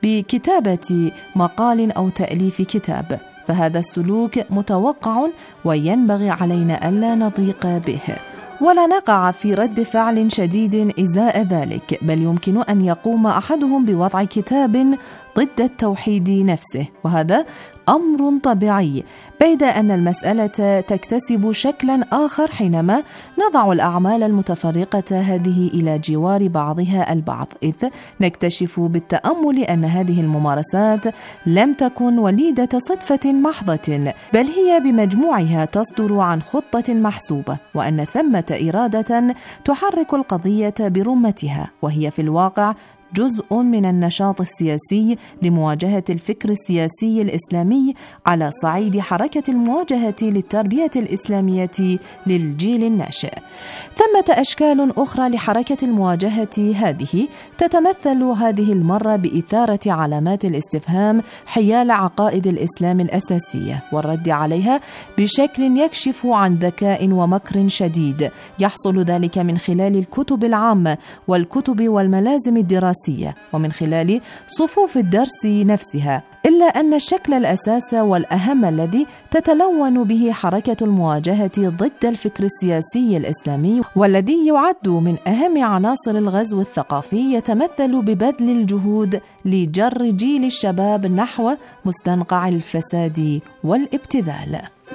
بكتابة مقال أو تأليف كتاب، فهذا السلوك متوقع وينبغي علينا ألا نضيق به ولا نقع في رد فعل شديد إزاء ذلك، بل يمكن أن يقوم أحدهم بوضع كتاب ضد التوحيد نفسه، وهذا أمر طبيعي، بيد أن المسألة تكتسب شكلا آخر حينما نضع الأعمال المتفرقة هذه إلى جوار بعضها البعض، إذ نكتشف بالتأمل أن هذه الممارسات لم تكن وليدة صدفة محضة، بل هي بمجموعها تصدر عن خطة محسوبة، وأن ثمة إرادة تحرك القضية برمتها، وهي في الواقع جزء من النشاط السياسي لمواجهة الفكر السياسي الإسلامي على صعيد حركة المواجهة للتربية الإسلامية للجيل الناشئ. ثمة أشكال أخرى لحركة المواجهة هذه تتمثل هذه المرة بإثارة علامات الاستفهام حيال عقائد الإسلام الأساسية والرد عليها بشكل يكشف عن ذكاء ومكر شديد، يحصل ذلك من خلال الكتب العامة والكتب والملازم الدراسية ومن خلال صفوف الدرس نفسها، إلا أن الشكل الأساس والأهم الذي تتلون به حركة المواجهة ضد الفكر السياسي الإسلامي والذي يعد من أهم عناصر الغزو الثقافي يتمثل ببذل الجهود لجر جيل الشباب نحو مستنقع الفساد والابتذال.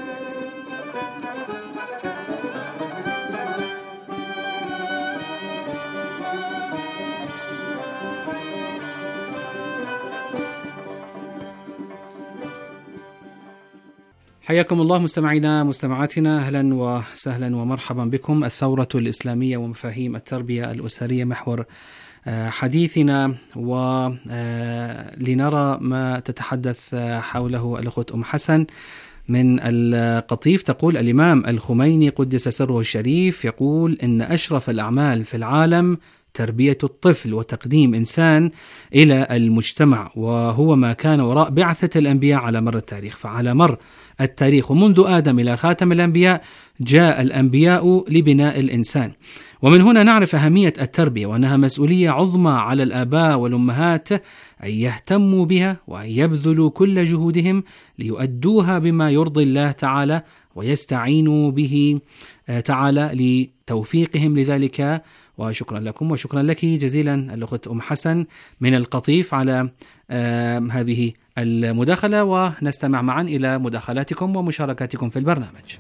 حياكم الله مستمعينا مستمعاتنا، أهلا وسهلا ومرحبا بكم. الثورة الإسلامية ومفاهيم التربية الأسرية محور حديثنا، ولنرى ما تتحدث حوله الأخت أم حسن من القطيف. تقول: الإمام الخميني قدس سره الشريف يقول إن أشرف الأعمال في العالم تربية الطفل وتقديم إنسان إلى المجتمع، وهو ما كان وراء بعثة الأنبياء على مر التاريخ. فعلى مر التاريخ ومنذ آدم إلى خاتم الأنبياء جاء الأنبياء لبناء الإنسان، ومن هنا نعرف أهمية التربية وأنها مسؤولية عظمى على الآباء والأمهات أن يهتموا بها وأن يبذلوا كل جهودهم ليؤدوها بما يرضي الله تعالى ويستعينوا به تعالى لتوفيقهم لذلك. وشكرا لكم وشكرا لك جزيلا الأخت أم حسن من القطيف على هذه المداخلة، ونستمع معا إلى مداخلاتكم ومشاركاتكم في البرنامج.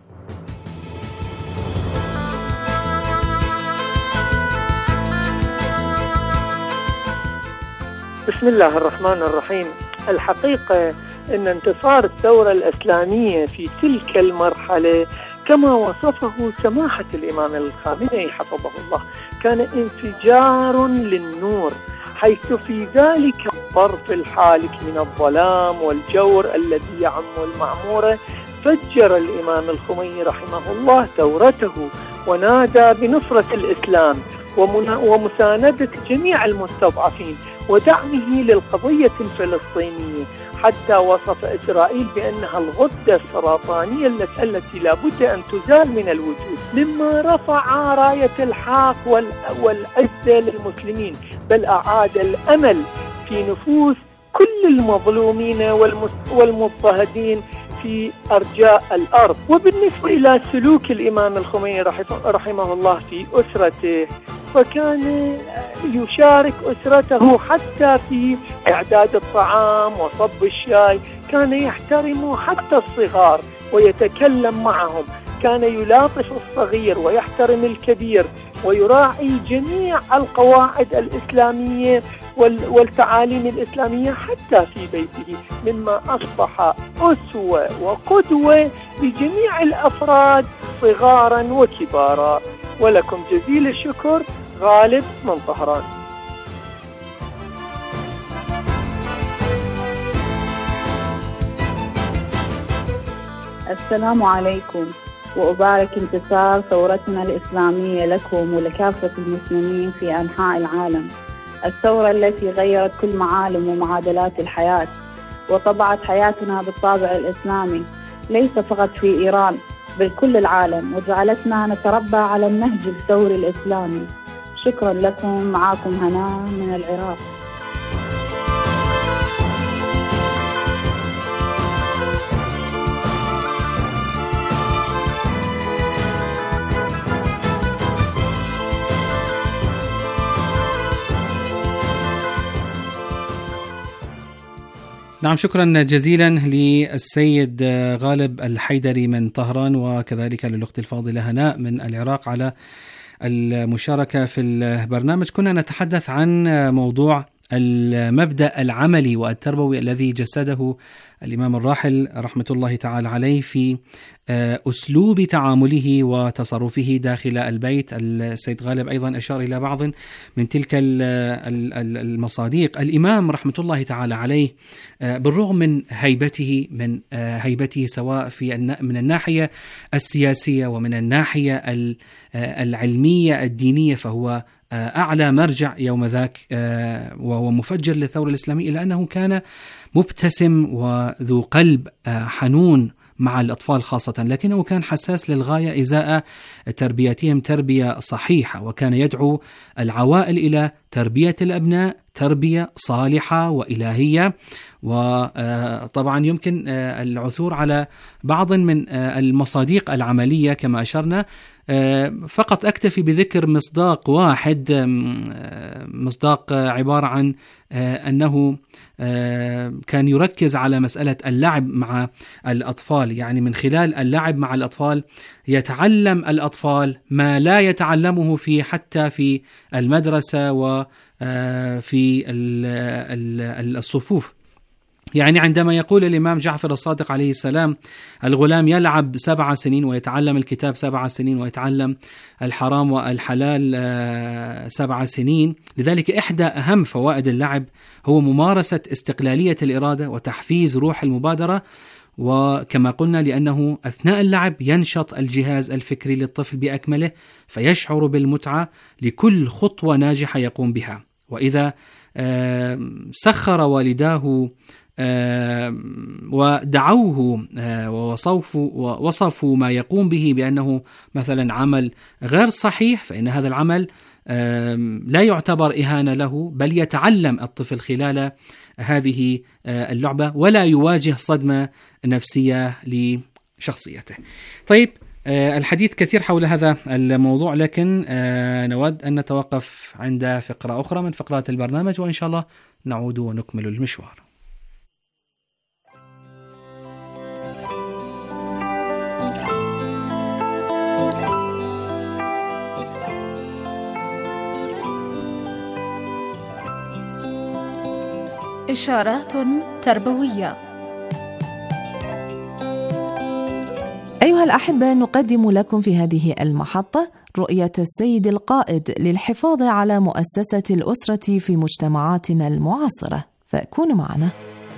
بسم الله الرحمن الرحيم. الحقيقة أن انتصار الثورة الإسلامية في تلك المرحلة كما وصفه سماحة الإمام الخامنئي حفظه الله كان انفجار للنور، حيث في ذلك الطرف الحالك من الظلام والجور الذي يعم المعمورة فجر الإمام الخميني رحمه الله ثورته ونادى بنصرة الإسلام ومساندة جميع المستضعفين ودعمه للقضية الفلسطينية، حتى وصف إسرائيل بأنها الغدة السرطانية التي لا بد أن تزال من الوجود، مما رفع راية الحق والعزة للمسلمين، بل أعاد الأمل في نفوس كل المظلومين والمضطهدين في أرجاء الأرض. وبالنسبة إلى سلوك الإمام الخميني رحمه الله في أسرته، فكان يشارك أسرته حتى في إعداد الطعام وصب الشاي، كان يحترم حتى الصغار ويتكلم معهم، كان يلاطف الصغير ويحترم الكبير ويراعي جميع القواعد الإسلامية والتعاليم الإسلامية حتى في بيته، مما أصبح أسوة وقدوة لجميع الأفراد صغارا وكبارا. ولكم جزيل الشكر. غالب من طهران. السلام عليكم، وأبارك انتصار ثورتنا الإسلامية لكم ولكافة المسلمين في أنحاء العالم، الثورة التي غيرت كل معالم ومعادلات الحياة وطبعت حياتنا بالطابع الإسلامي ليس فقط في إيران بل كل العالم، وجعلتنا نتربى على النهج الثوري الإسلامي. شكرا لكم. معكم هناء من العراق. نعم، شكرا جزيلا للسيد غالب الحيدري من طهران، وكذلك للأخت الفاضلة هناء من العراق على المشاركة في البرنامج. كنا نتحدث عن موضوع المبدأ العملي والتربوي الذي جسده الإمام الراحل رحمة الله تعالى عليه في أسلوب تعامله وتصرفه داخل البيت. السيد غالب أيضا أشار إلى بعض من تلك المصادق. الإمام رحمة الله تعالى عليه بالرغم من هيبته سواء من الناحية السياسية ومن الناحية العلمية الدينية، فهو أعلى مرجع يوم ذاك وهو مفجر للثورة الإسلامية، إلا أنه كان مبتسم وذو قلب حنون مع الأطفال خاصة، لكنه كان حساس للغاية إزاء تربيتهم تربية صحيحة، وكان يدعو العوائل إلى تربية الأبناء تربية صالحة وإلهية. وطبعا يمكن العثور على بعض من المصادق العملية كما أشرنا. فقط أكتفي بذكر مصداق واحد، مصداق عبارة عن أنه كان يركز على مسألة اللعب مع الأطفال، يعني من خلال اللعب مع الأطفال يتعلم الأطفال ما لا يتعلمه حتى في المدرسة وفي الصفوف. يعني عندما يقول الإمام جعفر الصادق عليه السلام الغلام يلعب 7 سنين ويتعلم الكتاب 7 سنين ويتعلم الحرام والحلال 7 سنين، لذلك إحدى أهم فوائد اللعب هو ممارسة استقلالية الإرادة وتحفيز روح المبادرة، وكما قلنا لأنه أثناء اللعب ينشط الجهاز الفكري للطفل بأكمله فيشعر بالمتعة لكل خطوة ناجحة يقوم بها. وإذا سخر والداه ودعوه ووصفوا ما يقوم به بأنه مثلا عمل غير صحيح، فإن هذا العمل لا يعتبر إهانة له، بل يتعلم الطفل خلال هذه اللعبة ولا يواجه صدمة نفسية لشخصيته. طيب، الحديث كثير حول هذا الموضوع، لكن نود أن نتوقف عند فقرة أخرى من فقرات البرنامج، وإن شاء الله نعود ونكمل المشوار. إشارات تربوية. أيها الأحبة، نقدم لكم في هذه المحطة رؤية السيد القائد للحفاظ على مؤسسة الأسرة في مجتمعاتنا المعاصرة، فكونوا معنا.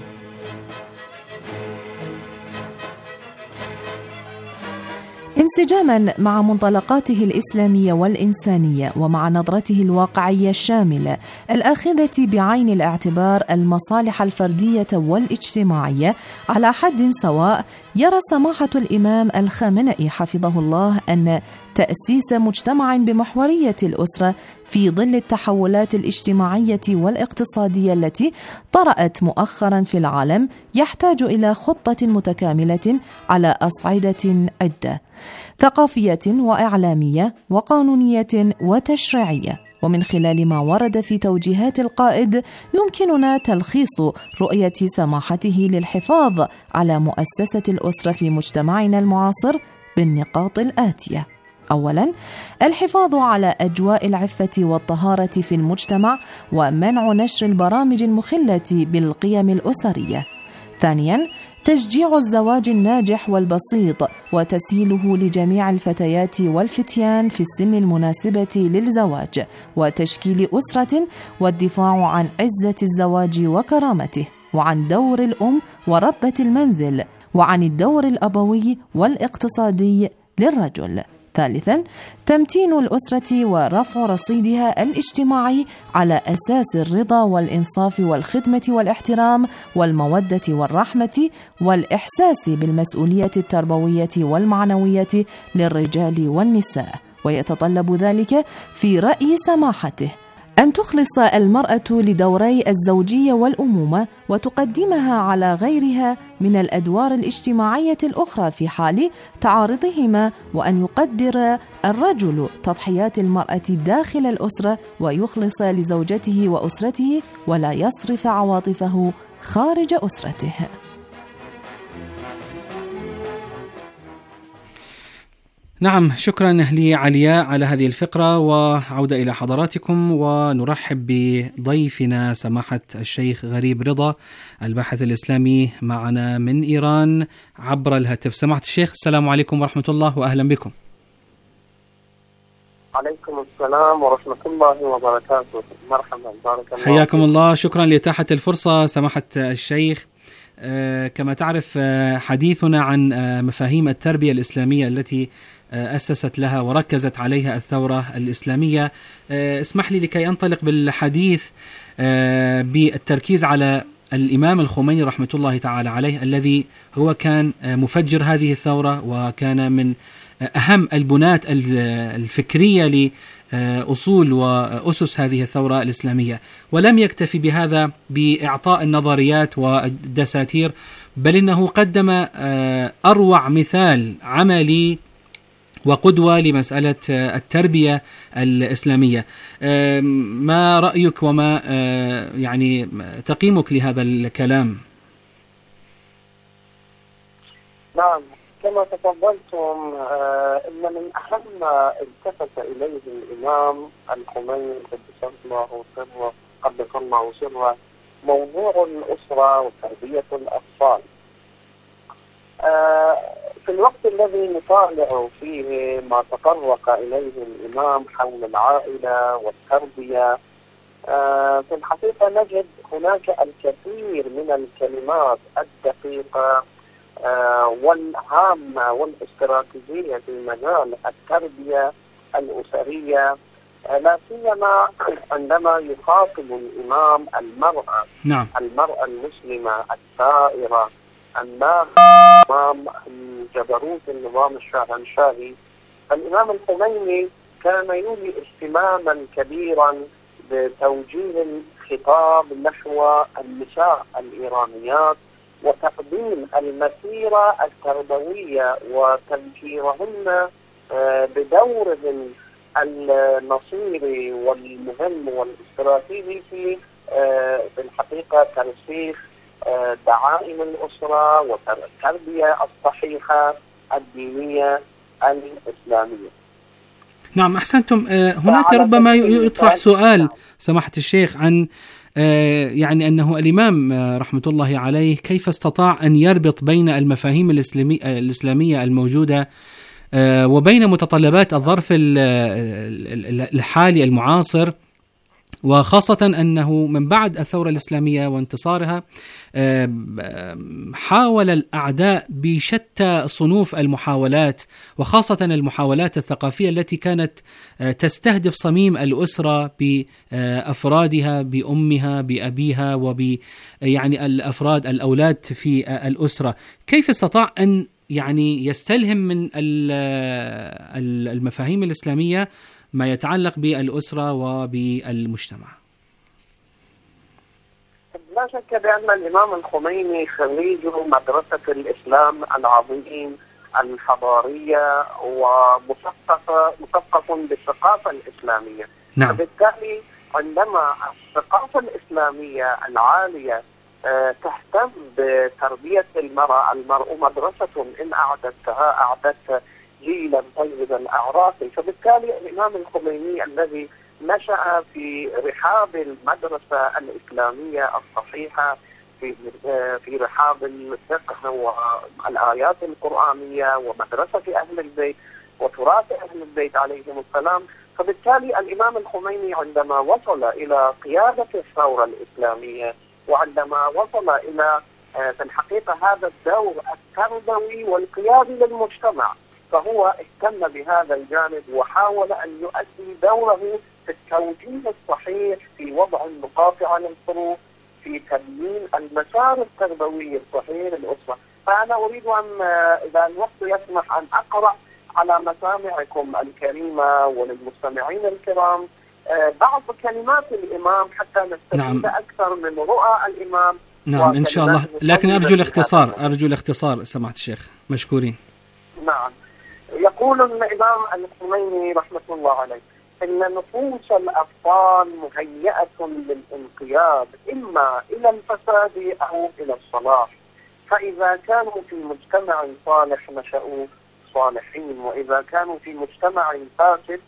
انسجاماً مع منطلقاته الإسلامية والإنسانية ومع نظرته الواقعية الشاملة الآخذة بعين الاعتبار المصالح الفردية والاجتماعية على حد سواء، يرى سماحة الإمام الخامنئي حفظه الله أن تأسيس مجتمع بمحورية الأسرة في ظل التحولات الاجتماعية والاقتصادية التي طرأت مؤخرا في العالم يحتاج إلى خطة متكاملة على أصعدة عدة: ثقافية وإعلامية وقانونية وتشريعية. ومن خلال ما ورد في توجيهات القائد يمكننا تلخيص رؤية سماحته للحفاظ على مؤسسة الأسرة في مجتمعنا المعاصر بالنقاط الآتية: أولاً، الحفاظ على أجواء العفة والطهارة في المجتمع ومنع نشر البرامج المخلة بالقيم الأسرية. ثانياً، تشجيع الزواج الناجح والبسيط وتسهيله لجميع الفتيات والفتيان في السن المناسبة للزواج وتشكيل أسرة، والدفاع عن عزة الزواج وكرامته، وعن دور الأم وربة المنزل، وعن الدور الأبوي والاقتصادي للرجل. ثالثاً، تمتين الأسرة ورفع رصيدها الاجتماعي على أساس الرضا والإنصاف والخدمة والاحترام والمودة والرحمة والإحساس بالمسؤولية التربوية والمعنوية للرجال والنساء. ويتطلب ذلك في رأي سماحته أن تخلص المرأة لدوري الزوجية والأمومة وتقدمها على غيرها من الأدوار الاجتماعية الأخرى في حال تعارضهما، وأن يقدر الرجل تضحيات المرأة داخل الأسرة ويخلص لزوجته وأسرته ولا يصرف عواطفه خارج أسرته. نعم، شكرا لعلياء على هذه الفقرة، وعودة إلى حضراتكم ونرحب بضيفنا سماحة الشيخ غريب رضا الباحث الإسلامي معنا من إيران عبر الهاتف. سماحة الشيخ، السلام عليكم ورحمة الله وأهلا بكم. عليكم السلام ورحمة الله وبركاته. مرحبا، بارك الله. حياكم الله، شكرا لإتاحة الفرصة سماحة الشيخ. كما تعرف حديثنا عن مفاهيم التربية الإسلامية التي أسست لها وركزت عليها الثورة الإسلامية. اسمح لي لكي أنطلق بالحديث بالتركيز على الإمام الخميني رحمة الله تعالى عليه، الذي هو كان مفجر هذه الثورة وكان من أهم البنات الفكرية لأصول وأسس هذه الثورة الإسلامية. ولم يكتفي بهذا بإعطاء النظريات والدساتير، بل إنه قدم أروع مثال عملي وقدوة لمسألة التربية الإسلامية. ما رأيك وما يعني تقييمك لهذا الكلام؟ نعم، كما تفضلتم إن من أهم ما التفت إليه الإمام الخميني قدس الله سره موضوع الأسرة وتربية الأطفال. في الوقت الذي نطالع فيه ما تطرق إليه الإمام حول العائلة والتربية، في الحقيقة نجد هناك الكثير من الكلمات الدقيقة والهامة والاستراتيجية في مجال التربية الأسرية، لا سيما عندما يخاطب الإمام المرأة. نعم. المرأة المسلمة الثائرة الناهضة أمام جبروت النظام الشاهنشاهي. الإمام الخميني كان يولي اهتماما كبيرا بتوجيه الخطاب نحو النساء الإيرانيات وتقديم المسيرة التربوية وتذكيرهن بدورهم النصيري والمهم والاستراتيجي في الحقيقة ترسيخ دعائم الأسرة والتربية الصحيحة الدينية الإسلامية. نعم، أحسنتم. هناك ربما يطرح سؤال سماحة الشيخ عن يعني أنه الإمام رحمة الله عليه كيف استطاع أن يربط بين المفاهيم الإسلامية الموجودة وبين متطلبات الظرف الحالي المعاصر، وخاصة أنه من بعد الثورة الإسلامية وانتصارها حاول الأعداء بشتى صنوف المحاولات، وخاصة المحاولات الثقافية التي كانت تستهدف صميم الأسرة بأفرادها، بأمها، بأبيها، يعني الأولاد في الأسرة. كيف استطاع أن يعني يستلهم من المفاهيم الإسلامية ما يتعلق بالأسرة وبالمجتمع؟ لا شك بأن الإمام الخميني خريج مدرسة الإسلام العظيم الحضارية ومثقف بالثقافة الإسلامية. نعم. فبالتالي عندما الثقافة الإسلامية العالية تهتم بتربية المرء مدرسة إن أعددتها أعددت جيلا طيب الأعراف. فبالتالي الإمام الخميني الذي نشأ في رحاب المدرسة الإسلامية الصحيحة في رحاب الفقه والآيات القرآنية ومدرسة أهل البيت وتراث أهل البيت عليهم السلام. فبالتالي الإمام الخميني عندما وصل إلى قيادة الثورة الإسلامية وعندما وصل إلى في الحقيقة هذا الدور التربوي والقيادي للمجتمع، فهو اهتم بهذا الجانب وحاول أن يؤدي دوره في التوجيه الصحيح، في وضع النقاط على الحروف، في تبيين المسار التربوي الصحيح للأسرة. فأنا أريد أن إذا الوقت يسمح أن أقرأ على مسامعكم الكريمة وللمستمعين الكرام بعض كلمات الإمام حتى نستفيد أكثر من رؤى الإمام. نعم إن شاء الله، لكن أرجو الاختصار سماحة الشيخ، مشكورين. نعم. يقول الإمام الخميني رحمة الله عليه: إن نفوس الأطفال مهيئة للانقياد إما إلى الفساد أو إلى الصلاح، فإذا كانوا في مجتمع صالح نشأوا صالحين، وإذا كانوا في مجتمع فاسد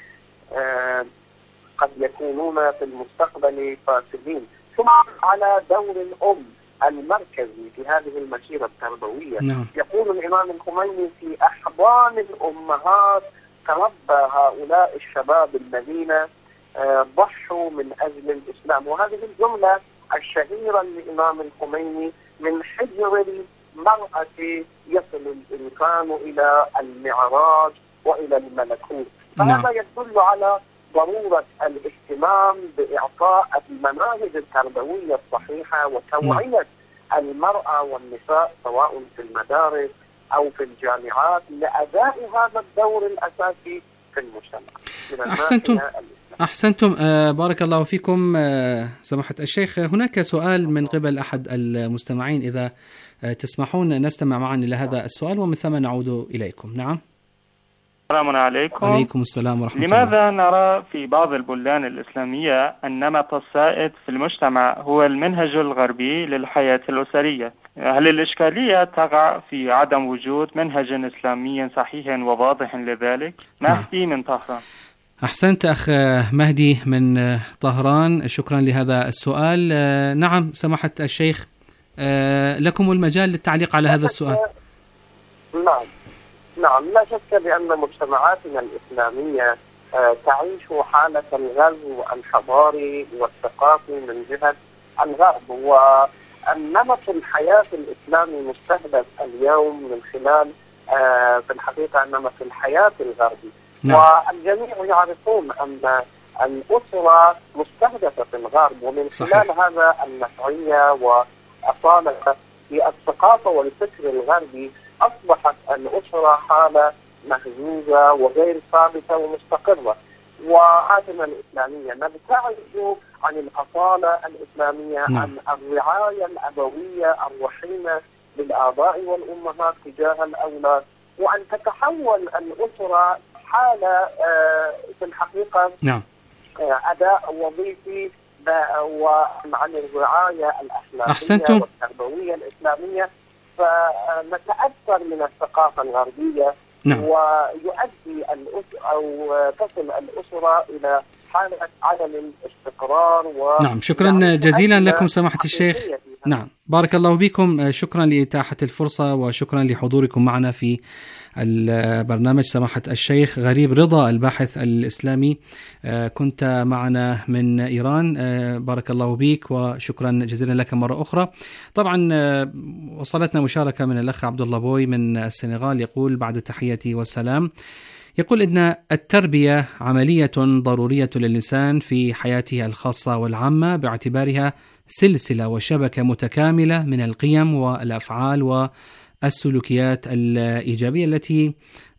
قد يكونون في المستقبل فاسدين. ثم على دور الأم المركزي في هذه المسيرة التربوية. نعم. يقول الإمام الخميني: في أحضان الأمهات تربى هؤلاء الشباب الذين ضحوا من أجل الإسلام. وهذه الجملة الشهيرة للإمام الخميني: من حجر المرأة يصل الإنسان إلى المعراج وإلى الملكوت. فهذا يدل على ضرورة الاهتمام بإعطاء المناهج التربوية الصحيحة وتوعية المرأة والنساء سواء في المدارس أو في الجامعات لأداء هذا الدور الأساسي في المجتمع. أحسنتم. بارك الله فيكم سماحة الشيخ. هناك سؤال من قبل أحد المستمعين، إذا تسمحون نستمع معا إلى هذا السؤال ومن ثم نعود إليكم. نعم. السلام عليكم. عليكم السلام ورحمة الله. لماذا نرى في بعض البلدان الإسلامية النمط السائد في المجتمع هو المنهج الغربي للحياة الأسرية؟ هل الإشكالية تقع في عدم وجود منهج إسلامي صحيح وواضح لذلك؟ مهدي من طهران. أحسنت أخ مهدي من طهران، شكرا لهذا السؤال. نعم سماحة الشيخ، لكم المجال للتعليق على هذا السؤال. نعم، لا شك بأن مجتمعاتنا الإسلامية تعيش حالة الغزو الحضاري والثقافي من جهة الغرب، والنمط الحياة الإسلامي مستهدف اليوم من خلال في الحقيقة نمط الحياة الغربي. والجميع يعرفون أن الأسرة مستهدفة في الغرب، ومن خلال هذا النفعية وأصالة في الثقافة والفكر الغربي أصبحت الأسرة حالة مهزوزة وغير ثابتة ومستقرة. وعادنا الإسلامية نبتعد عن الأصالة الإسلامية، عن الرعاية الأبوية الرحيمة للآباء والأمهات تجاه الأولاد، وأن تتحول الأسرة حالة في الحقيقة أداء وظيفي وعن الرعاية الأخلاقية والتربوية الإسلامية. فنتأثر من الثقافة الغربية ويؤدي أو تصل الأسرة إلى حالة عدم الاستقرار نعم، شكرا جزيلا لكم سماحة الشيخ. نعم، بارك الله بكم، شكرا لإتاحة الفرصة وشكرا لحضوركم معنا في البرنامج. سماحة الشيخ غريب رضا الباحث الإسلامي، كنت معنا من إيران، بارك الله بك وشكرا جزيلا لك مرة أخرى. طبعا وصلتنا مشاركة من الأخ عبد الله بوي من السنغال، يقول بعد التحية والسلام، يقول إن التربية عملية ضرورية للإنسان في حياته الخاصة والعامة، باعتبارها سلسلة وشبكة متكاملة من القيم والأفعال والسلوكيات الإيجابية التي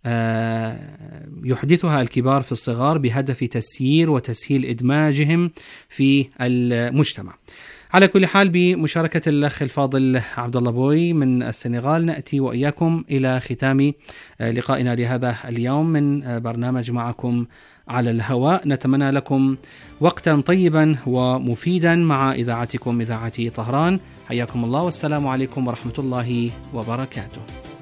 يحدثها الكبار في الصغار بهدف تسيير وتسهيل إدماجهم في المجتمع. على كل حال، بمشاركة الأخ الفاضل عبد الله بوي من السنغال، نأتي وإياكم إلى ختام لقائنا لهذا اليوم من برنامج معكم على الهواء. نتمنى لكم وقتا طيبا ومفيدا مع إذاعتكم إذاعة طهران. حياكم الله والسلام عليكم ورحمة الله وبركاته.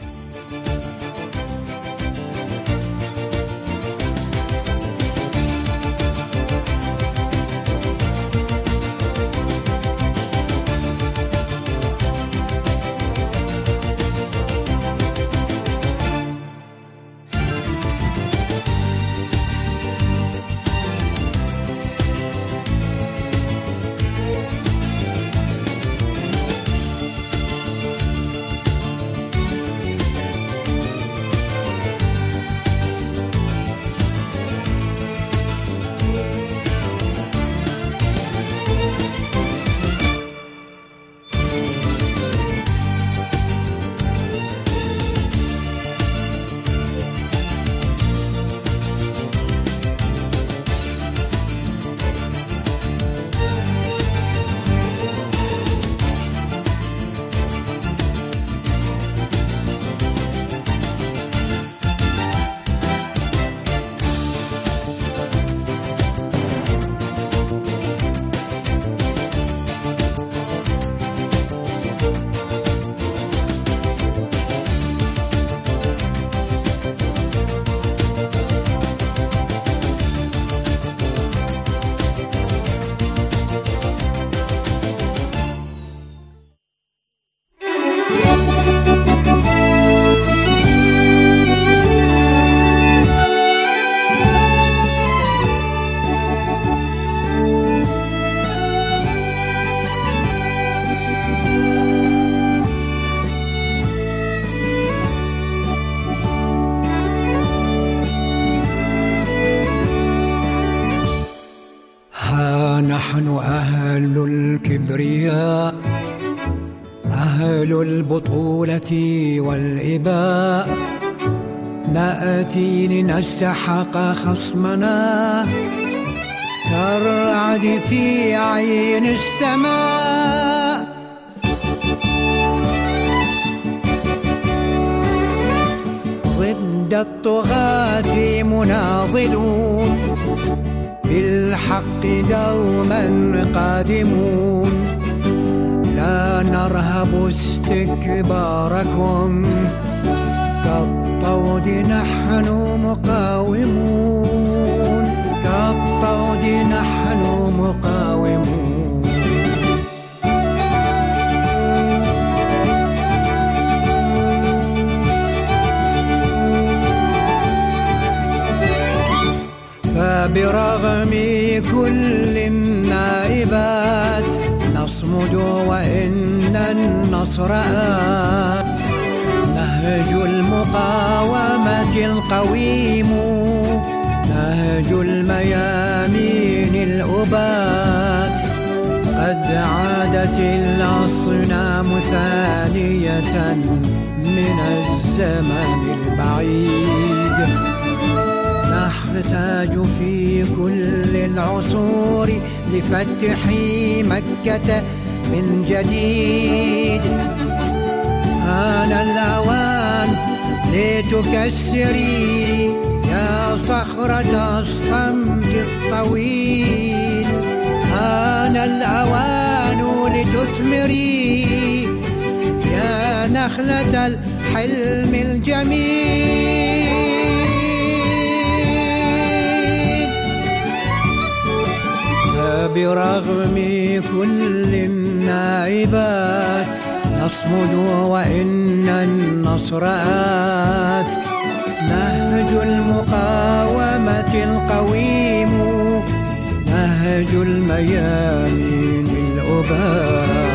نحن أهل الكبرياء، أهل البطولة والإباء، نأتي لنسحق خصمنا كالرعد في عين السماء. ضد الطغاة مناضلون، بالحق دوما قادمون، لا نرهب استكباركم، كالطود نحن مقاومون، كالطود نحن مقاومون. فبرغم كل النائبات نصمد وإن النصر آت، نهج المقاومة القويم، نهج الميامين الأبات، قد عادت الأصنام ثانية من الزمن البعيد، نحتاج في كل العصور لفتح مكة من جديد. آن الأوان لتكسري يا صخرة الصمت الطويل، آن الأوان لتثمري يا نخلة الحلم الجميل. رغم كل النائبات نصمد وإن النصر آت. نهج المقاومة القويم، نهج الميامين الأبات.